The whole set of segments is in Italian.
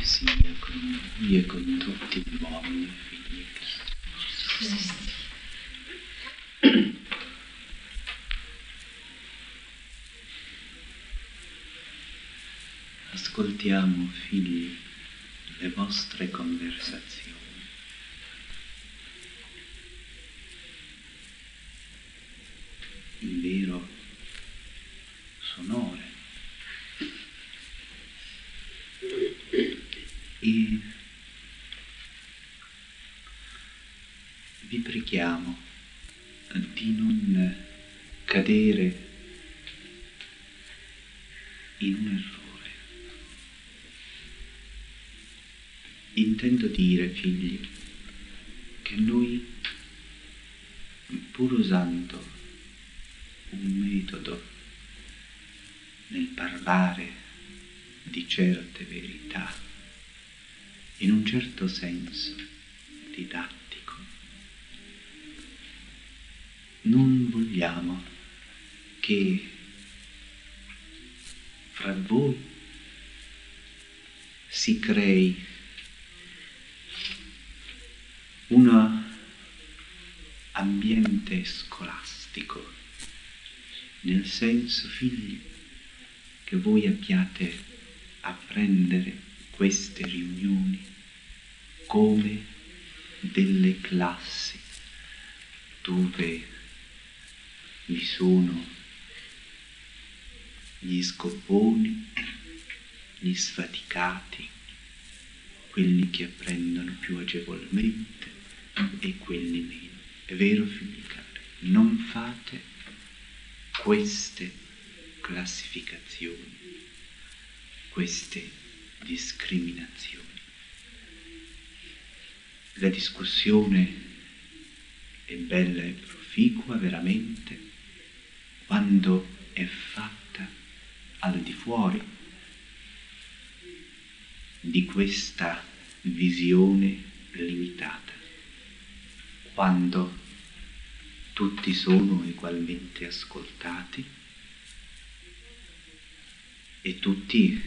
sia con lui e con tutti gli uomini e figli di Cristo. Ascoltiamo, figli, le vostre conversazioni. In vero sonore. E vi preghiamo di non cadere in un errore. Intendo dire, figli, che noi, pur usando un metodo nel parlare di certe verità, in un certo senso didattico, non vogliamo che fra voi si crei un ambiente scolastico, nel senso, figli, che voi abbiate a prendere queste riunioni come delle classi dove vi sono gli scopponi, gli sfaticati, quelli che apprendono più agevolmente e quelli meno. È vero, figli cari? Non fate queste classificazioni, queste discriminazioni. La discussione è bella e proficua veramente quando è fatta al di fuori di questa visione limitata, quando tutti sono ugualmente ascoltati e tutti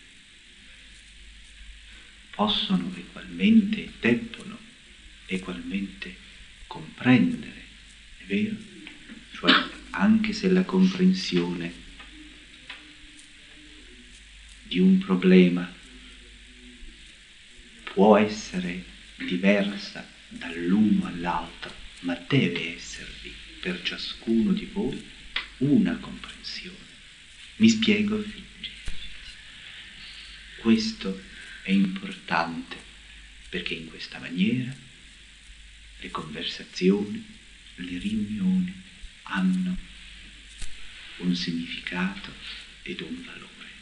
possono ugualmente e debbono ugualmente comprendere, è vero? Cioè, anche se la comprensione di un problema può essere diversa dall'uno all'altro, ma deve esservi per ciascuno di voi una comprensione. Mi spiego, figli? Questo è importante perché in questa maniera le conversazioni, le riunioni hanno un significato ed un valore.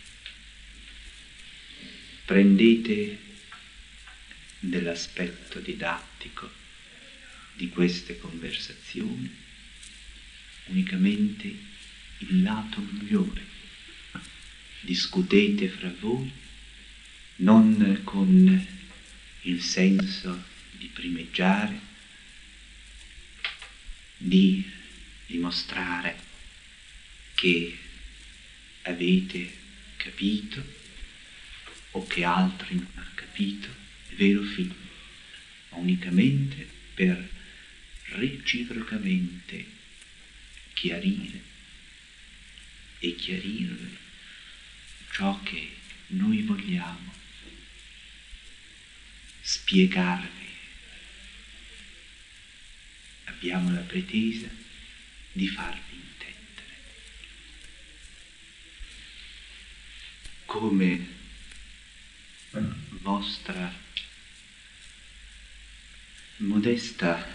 Prendete dell'aspetto didattico di queste conversazioni unicamente il lato migliore. Discutete fra voi non con il senso di primeggiare, di dimostrare che avete capito o che altri non hanno capito, è vero, figli, ma unicamente per reciprocamente chiarire e chiarirvi ciò che noi vogliamo spiegarvi. Abbiamo la pretesa di farvi intendere. Come vostra modesta,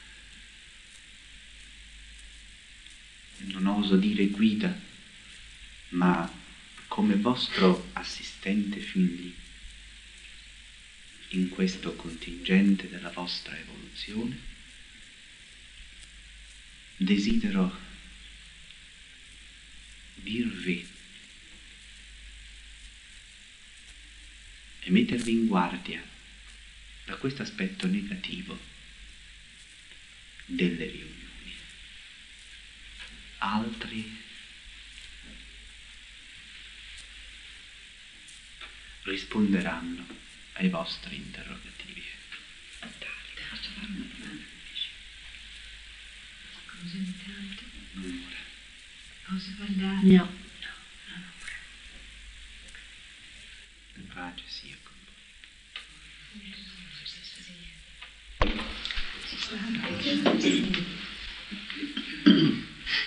non oso dire guida, ma come vostro assistente, figli, in questo contingente della vostra evoluzione, desidero dirvi e mettervi in guardia da questo aspetto negativo delle riunioni. Altri risponderanno ai vostri interrogativi. Posso fare una domanda? Cosa intanto? Non ora. Posso parlare? No. No, non ora. La pace sia con voi.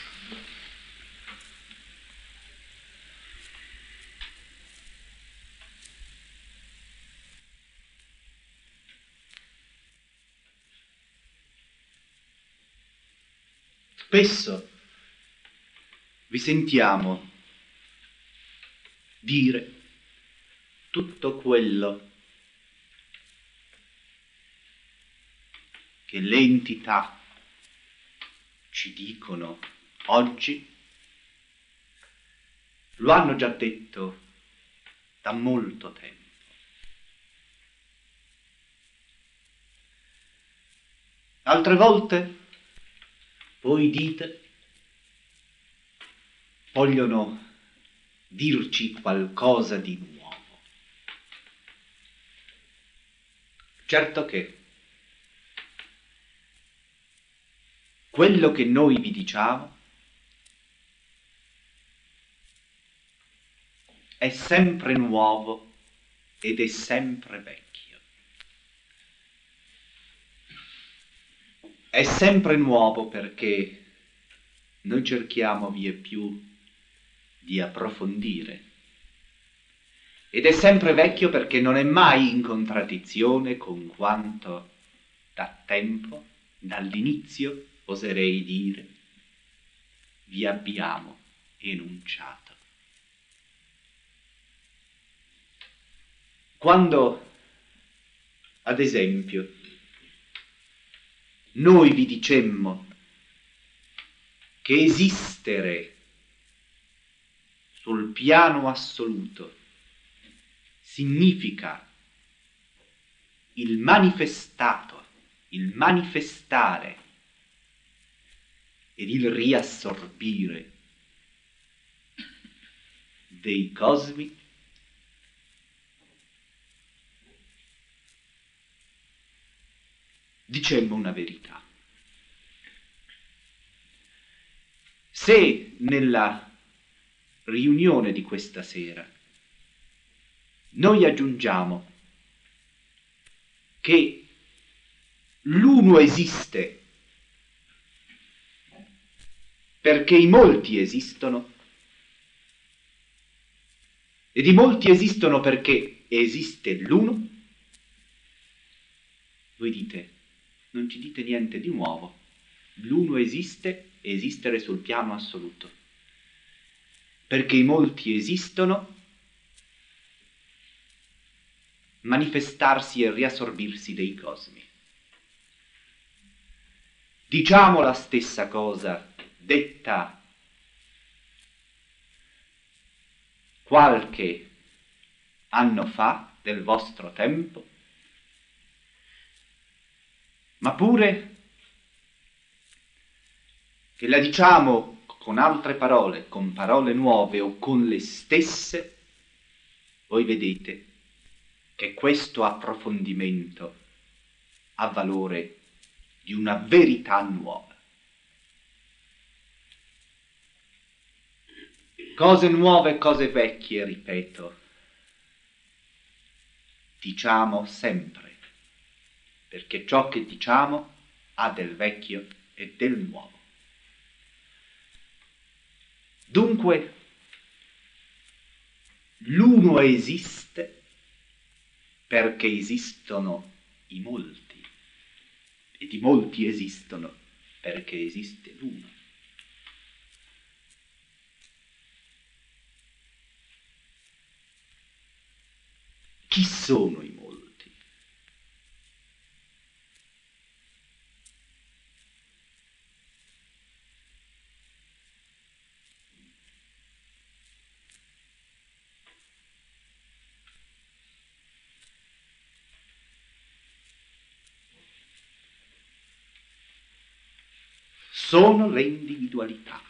Spesso vi sentiamo dire tutto quello che le entità ci dicono oggi, lo hanno già detto da molto tempo. Altre volte voi dite, vogliono dirci qualcosa di nuovo. Certo che quello che noi vi diciamo è sempre nuovo ed è sempre vecchio. È sempre nuovo perché noi cerchiamo vie più di approfondire, ed è sempre vecchio perché non è mai in contraddizione con quanto da tempo, dall'inizio, oserei dire, vi abbiamo enunciato. Quando, ad esempio, noi vi dicemmo che esistere sul piano assoluto significa il manifestato, il manifestare ed il riassorbire dei cosmi, dicemmo una verità. Se nella riunione di questa sera noi aggiungiamo che l'uno esiste perché i molti esistono, ed i molti esistono perché esiste l'uno, voi dite, non ci dite niente di nuovo, l'uno esiste, esistere sul piano assoluto, perché i molti esistono, manifestarsi e riassorbirsi dei cosmi. Diciamo la stessa cosa detta qualche anno fa del vostro tempo, ma pure che la diciamo con altre parole, con parole nuove o con le stesse, voi vedete che questo approfondimento ha valore di una verità nuova. Cose nuove, cose vecchie, ripeto, diciamo sempre, perché ciò che diciamo ha del vecchio e del nuovo. Dunque, l'uno esiste perché esistono i molti, ed i molti esistono perché esiste l'uno. Chi sono i molti? Sono le individualità.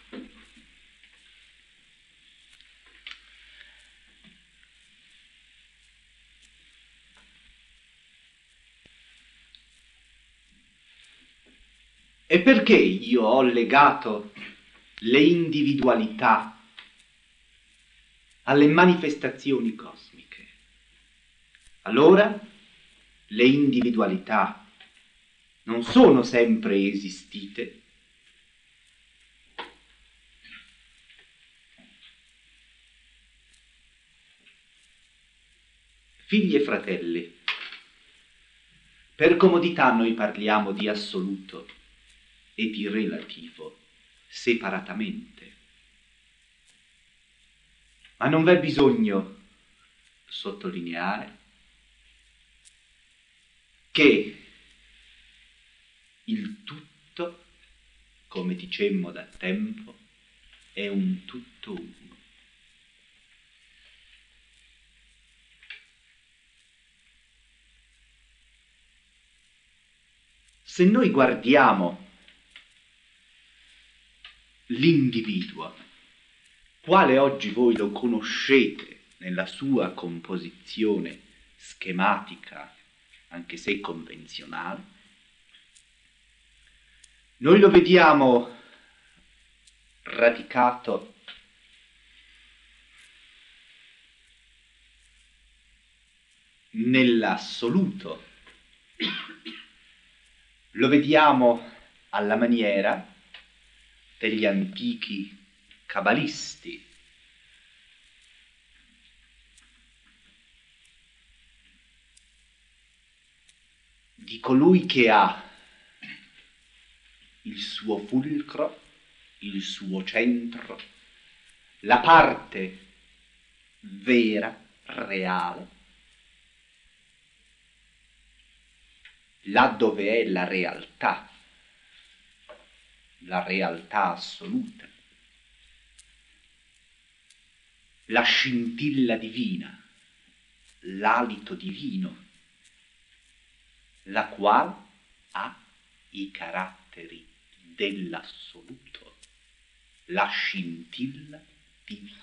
E perché io ho legato le individualità alle manifestazioni cosmiche? Allora, le individualità non sono sempre esistite, figli e fratelli, per comodità noi parliamo di assoluto e di relativo separatamente, ma non v'è bisogno sottolineare che il tutto, come dicemmo da tempo, è un tutto uno. Se noi guardiamo l'individuo, quale oggi voi lo conoscete nella sua composizione schematica, anche se convenzionale, noi lo vediamo radicato nell'assoluto, lo vediamo alla maniera degli antichi cabalisti, di colui che ha il suo fulcro, il suo centro, la parte vera, reale, là dove è la realtà assoluta, la scintilla divina, l'alito divino, la quale ha i caratteri dell'assoluto, la scintilla divina,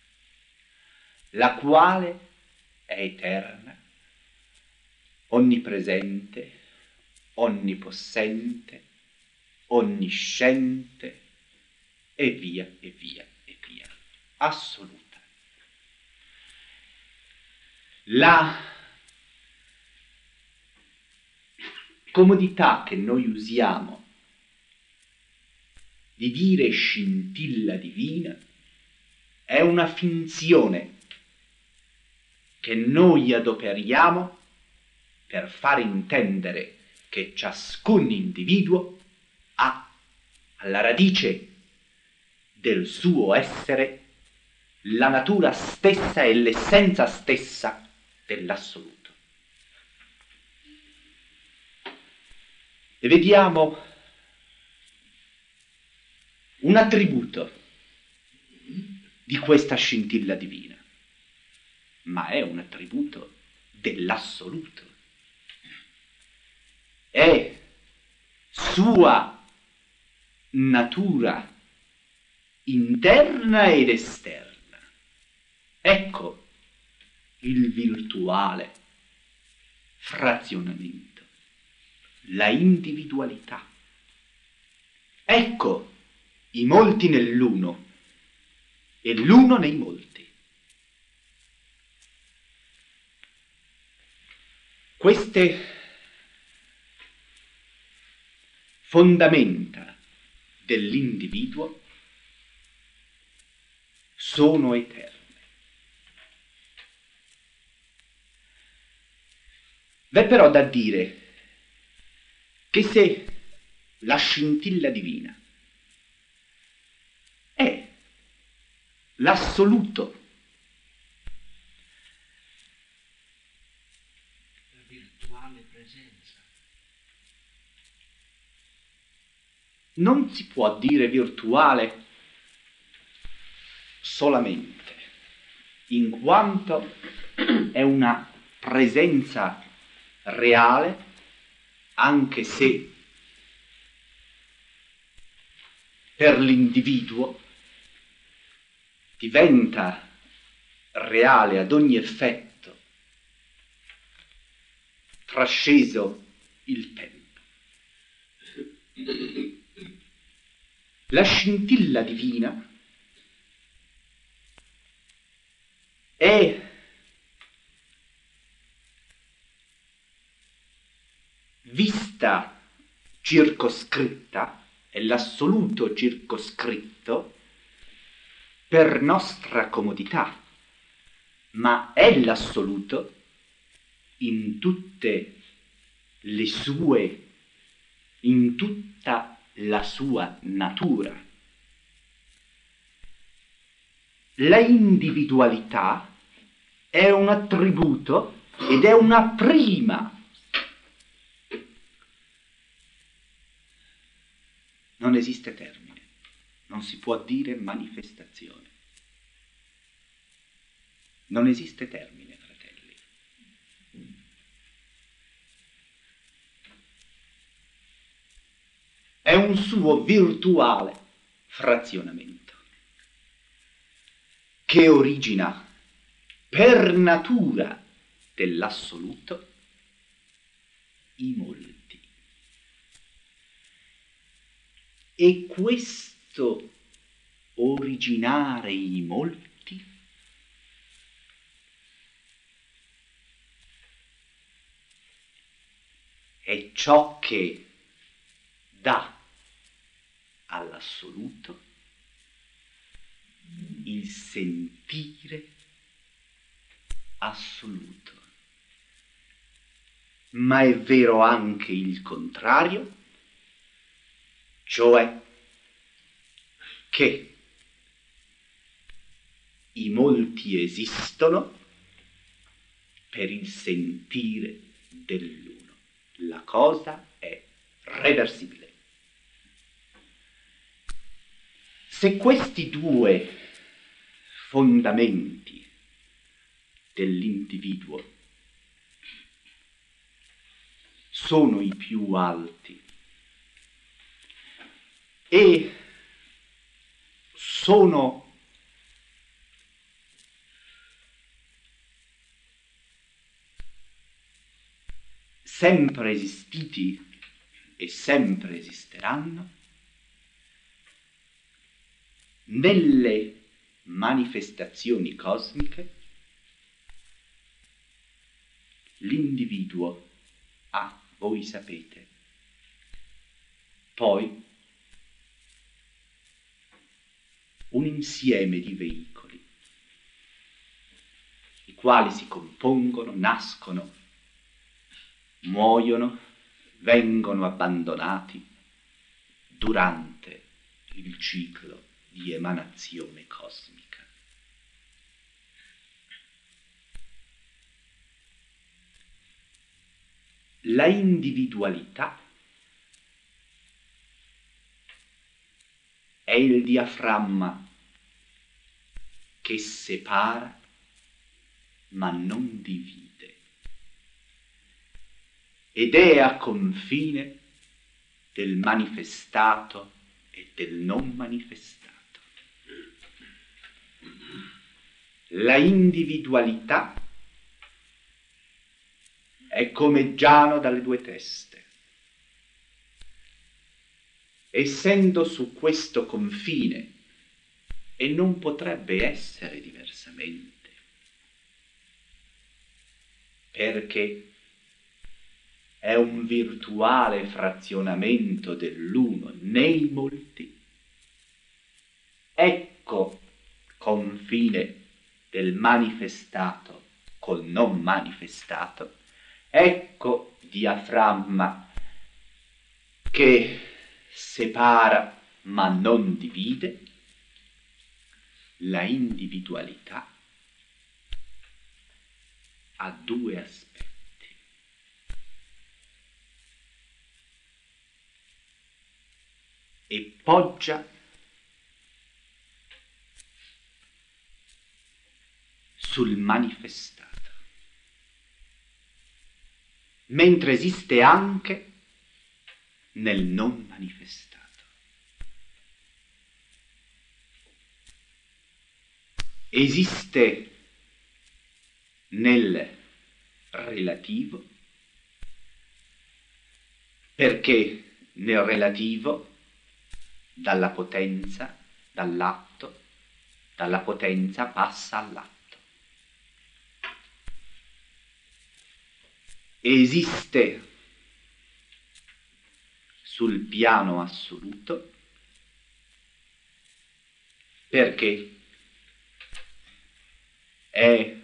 la quale è eterna, onnipresente, onnipossente, onnisciente, e via, e via, e via, assoluta. La comodità che noi usiamo di dire scintilla divina è una finzione che noi adoperiamo per far intendere che ciascun individuo ha alla radice del suo essere la natura stessa e l'essenza stessa dell'assoluto. E vediamo un attributo di questa scintilla divina, ma è un attributo dell'assoluto. È sua natura interna ed esterna. Ecco il virtuale frazionamento, la individualità. Ecco i molti nell'uno e l'uno nei molti. Queste fondamenta dell'individuo sono eterne. V'è però da dire che se la scintilla divina è l'assoluto, la virtuale presenza, non si può dire virtuale solamente, in quanto è una presenza reale, anche se per l'individuo diventa reale ad ogni effetto, trasceso il tempo. La scintilla divina è vista circoscritta, è l'assoluto circoscritto per nostra comodità, ma è l'assoluto in tutte le sue, in tutta la sua natura. La individualità è un attributo ed è una prima. Non esiste termine, non si può dire manifestazione. Non esiste termine, fratelli. È un suo virtuale frazionamento che origina per natura dell'assoluto i molti. E questo originare i molti è ciò che dà all'assoluto il sentire assoluto. Ma è vero anche il contrario, cioè che i molti esistono per il sentire dell'uno. La cosa è reversibile. Se questi due fondamenti dell'individuo sono i più alti e sono sempre esistiti e sempre esisteranno, nelle manifestazioni cosmiche l'individuo ha, voi sapete, poi un insieme di veicoli, i quali si compongono, nascono, muoiono, vengono abbandonati durante il ciclo di emanazione cosmica. La individualità è il diaframma che separa ma non divide ed è a confine del manifestato e del non manifestato. La individualità è come Giano dalle due teste. Essendo su questo confine, e non potrebbe essere diversamente, perché è un virtuale frazionamento dell'uno nei molti. Ecco confine del manifestato col non manifestato, ecco diaframma che separa ma non divide. La individualità ha due aspetti. E poggia sul manifestato, mentre esiste anche nel non manifestato. Esiste nel relativo perché nel relativo dalla potenza, dall'atto, dalla potenza passa all'atto. Esiste sul piano assoluto perché è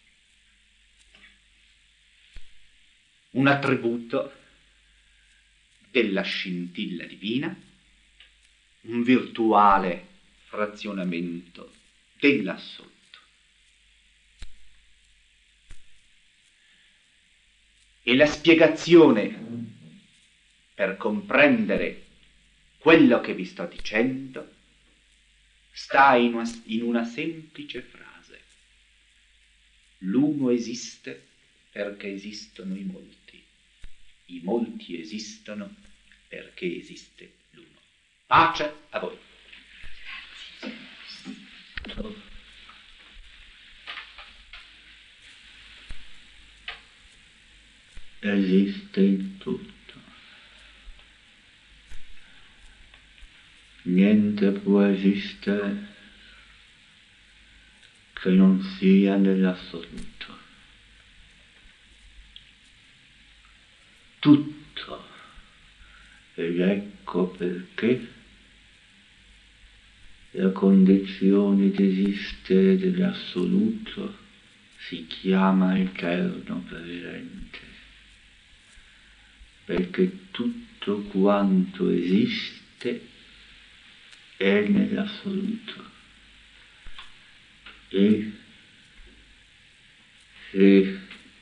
un attributo della scintilla divina, un virtuale frazionamento dell'assoluto. E la spiegazione per comprendere quello che vi sto dicendo sta in una semplice frase. L'uno esiste perché esistono i molti esistono perché esiste l'uno. Pace a voi. Esiste in tutto. Niente può esistere che non sia nell'assoluto. Tutto. Ed ecco perché la condizione di esistere dell'assoluto si chiama eterno presente, perché tutto quanto esiste è nell'assoluto. E se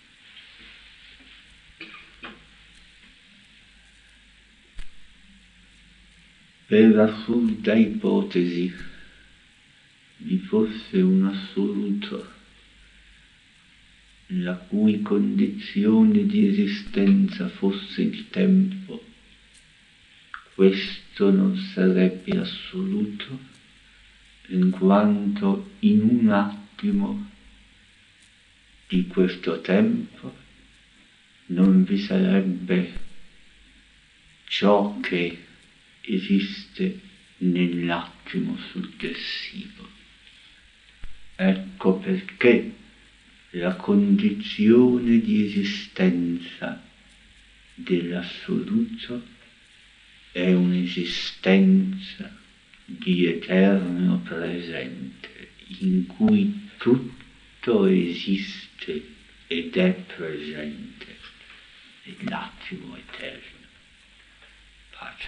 per assurda ipotesi vi fosse un assoluto la cui condizione di esistenza fosse il tempo, questo non sarebbe assoluto, in quanto in un attimo di questo tempo non vi sarebbe ciò che esiste nell'attimo successivo. Ecco perché la condizione di esistenza dell'assoluto è un'esistenza di eterno presente, in cui tutto esiste ed è presente, nell'attimo eterno. Pace.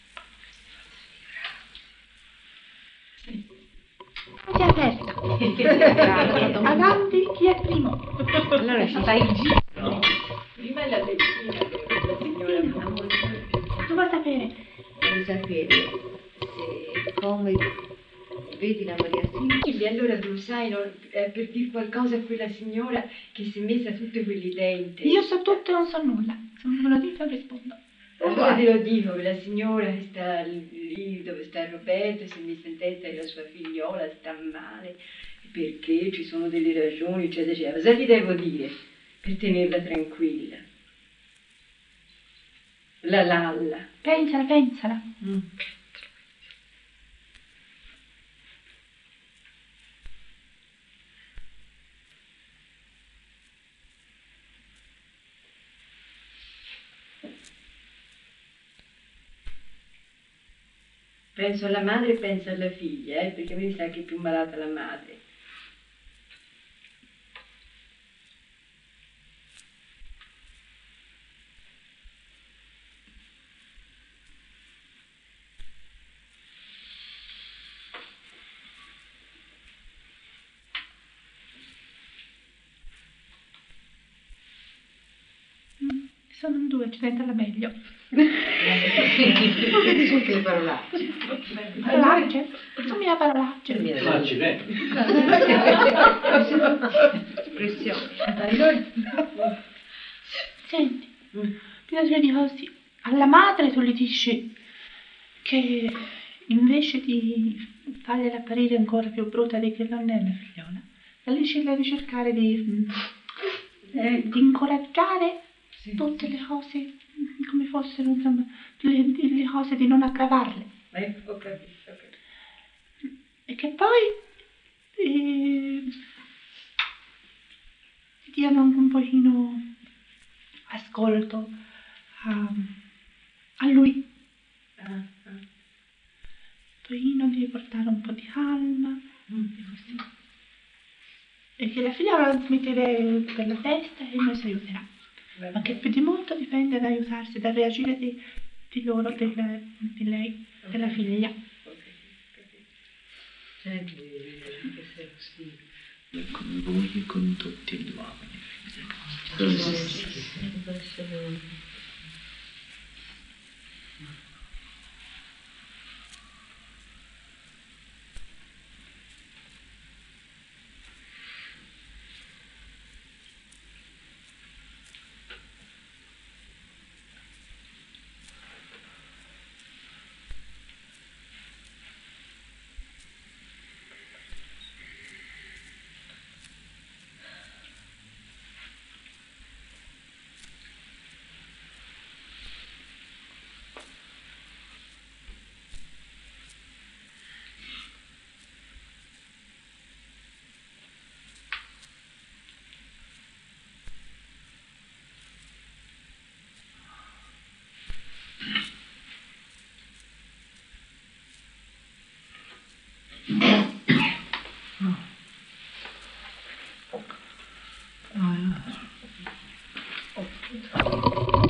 Si è aperto. Avanti, chi è primo? Allora ci fai il giro. No? Prima la decina, la signora Tu vuoi sapere? vuoi sapere se come vedi la Maria Silvia, allora tu sai, per dire qualcosa a quella signora che si è messa tutti quelli denti. Io so tutto e non so nulla. Se non me lo dico rispondo. Allora te lo dico, quella signora che sta lì dove sta Roberto, si è messa in testa che la sua figliola sta male, perché ci sono delle ragioni, eccetera, eccetera. Cosa ti devo dire per tenerla tranquilla? La Lalla. Pensala, pensala. Penso alla madre e penso alla figlia, perché mi sa che è più malata la madre. Sono in due, ci sento meglio. Tutte le parolacce. Parolacce? Non mi ha parolacce. Ma ci vede. Espressione. Allora, senti, ti devo dire così. Alla madre tu le dici che invece di fargliela apparire ancora più brutta di che non è la figliola, la dici di cercare di incoraggiare tutte le cose come fossero, insomma, le cose di non aggravarle. Ho capito. E che poi diano anche un pochino ascolto a lui. Un pochino di portare un po' di calma, e così. E che la figlia la smettere per la testa e noi si aiuterà. Ma che più di molto dipende dall'aiutarsi, dal reagire di loro, di lei, della figlia. Senti, che sei così. E con voi e con tutti gli uomini. Oh,